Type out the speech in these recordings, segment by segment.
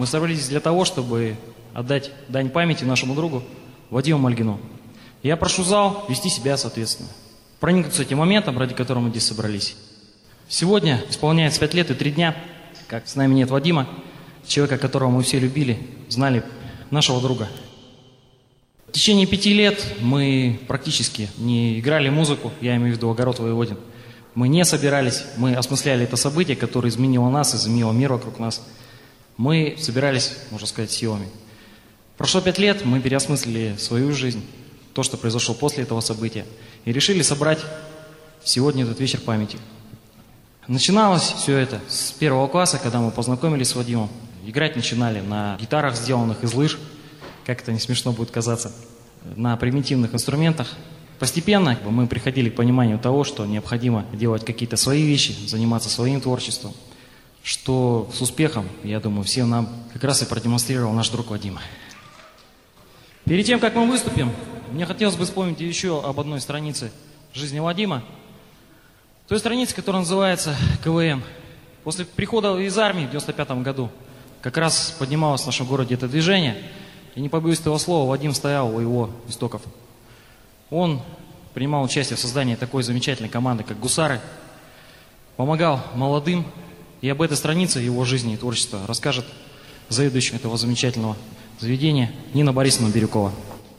Мы собрались для того, чтобы отдать дань памяти нашему другу Вадиму Мальгину. Я прошу зал вести себя соответственно, проникнуться этим моментом, ради которого мы здесь собрались. Сегодня исполняется 5 лет и 3 дня, как с нами нет Вадима, человека, которого мы все любили, знали, нашего друга. В течение 5 лет мы практически не играли музыку, я имею в виду «Огород Воеводин». Мы не собирались, мы осмысляли это событие, которое изменило нас, изменило мир вокруг нас. Мы собирались, можно сказать, силами. Прошло 5 лет, мы переосмыслили свою жизнь, то, что произошло после этого события, и решили собрать сегодня этот вечер памяти. Начиналось все это с 1 класса, когда мы познакомились с Вадимом. Играть начинали на гитарах, сделанных из лыж, как это не смешно будет казаться, на примитивных инструментах. Постепенно мы приходили к пониманию того, что необходимо делать какие-то свои вещи, заниматься своим творчеством, что с успехом, я думаю, всем нам как раз и продемонстрировал наш друг Вадим. Перед тем, как мы выступим, мне хотелось бы вспомнить еще об одной странице жизни Вадима, той странице, которая называется КВН. После прихода из армии в 1995 году как раз поднималось в нашем городе это движение, и не побоюсь этого слова, Вадим стоял у его истоков. Он принимал участие в создании такой замечательной команды, как «Гусары», помогал молодым, и об этой странице его жизни и творчества расскажет заведующий этого замечательного заведения Нина Борисовна Бирюкова.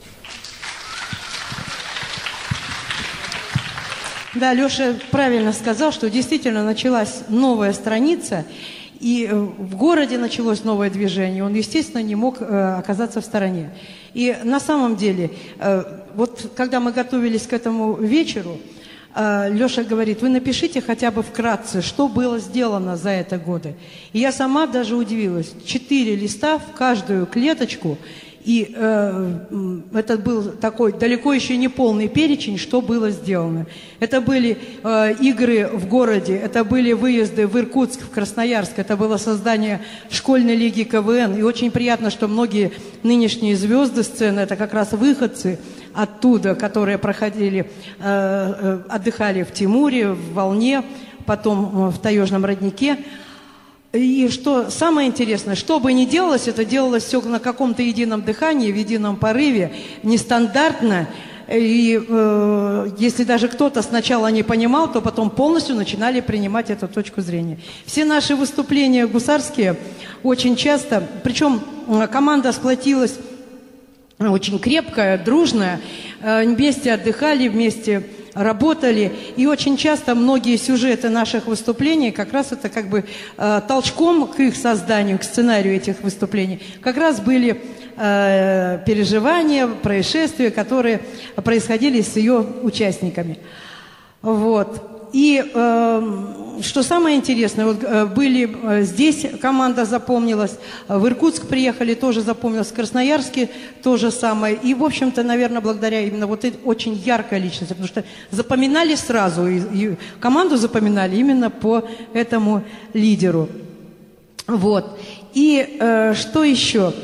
Да, Леша правильно сказал, что действительно началась новая страница, и в городе началось новое движение. Он, естественно, не мог оказаться в стороне. И на самом деле, вот когда мы готовились к этому вечеру, Леша говорит: вы напишите хотя бы вкратце, что было сделано за это годы. И я сама даже удивилась. 4 листа в каждую клеточку. И это был такой далеко еще не полный перечень, что было сделано. Это были игры в городе, это были выезды в Иркутск, в Красноярск, это было создание школьной лиги КВН. И очень приятно, что многие нынешние звезды сцены, это как раз выходцы оттуда, которые проходили, отдыхали в Тимуре, в Волне, потом в Таежном роднике. И что самое интересное, что бы ни делалось, это делалось все на каком-то едином дыхании, в едином порыве, нестандартно. И если даже кто-то сначала не понимал, то потом полностью начинали принимать эту точку зрения. Все наши выступления гусарские очень часто, причем команда сплотилась очень крепкая, дружная, вместе отдыхали, вместе работали, и очень часто многие сюжеты наших выступлений, как раз это как бы толчком к их созданию, к сценарию этих выступлений, как раз были переживания, происшествия, которые происходили с ее участниками. Вот. И что самое интересное, вот были здесь, команда запомнилась, в Иркутск приехали, тоже запомнилась, в Красноярске то же самое. И, в общем-то, наверное, благодаря именно вот этой очень яркой личности, потому что запоминали сразу, и команду запоминали именно по этому лидеру. Вот. И что еще?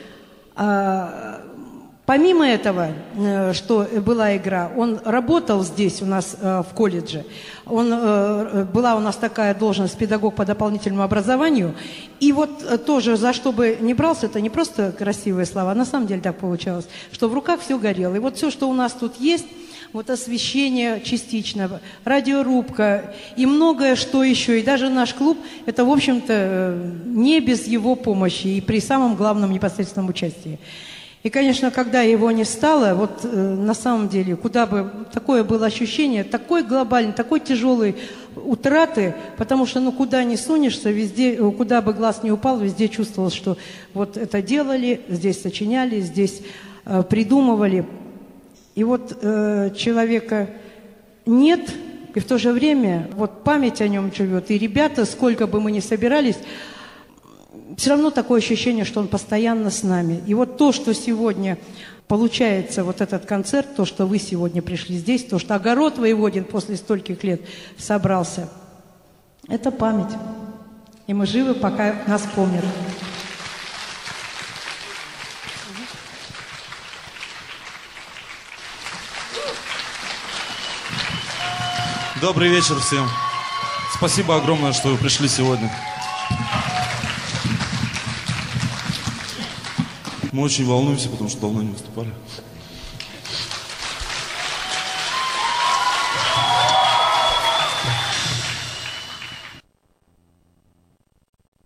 Помимо этого, что была игра, он работал здесь у нас в колледже. Была у нас такая должность педагог по дополнительному образованию. И вот тоже, за что бы не брался, это не просто красивые слова, на самом деле так получалось, что в руках все горело. И вот все, что у нас тут есть, вот освещение частично, радиорубка и многое что еще. И даже наш клуб, это, в общем-то, не без его помощи и при самом главном непосредственном участии. И, конечно, когда его не стало, вот на самом деле, куда бы такое было ощущение, такой глобальной, такой тяжелой утраты, потому что, ну, куда ни сунешься, везде, куда бы глаз не упал, везде чувствовалось, что вот это делали, здесь сочиняли, здесь придумывали. И вот человека нет, и в то же время вот память о нем живет. И ребята, сколько бы мы ни собирались, все равно такое ощущение, что он постоянно с нами. И вот то, что сегодня получается, вот этот концерт, то, что вы сегодня пришли здесь, то, что Огород Воеводин после стольких лет собрался, это память. И мы живы, пока нас помнят. Добрый вечер всем. Спасибо огромное, что вы пришли сегодня. Мы очень волнуемся, потому что давно не выступали.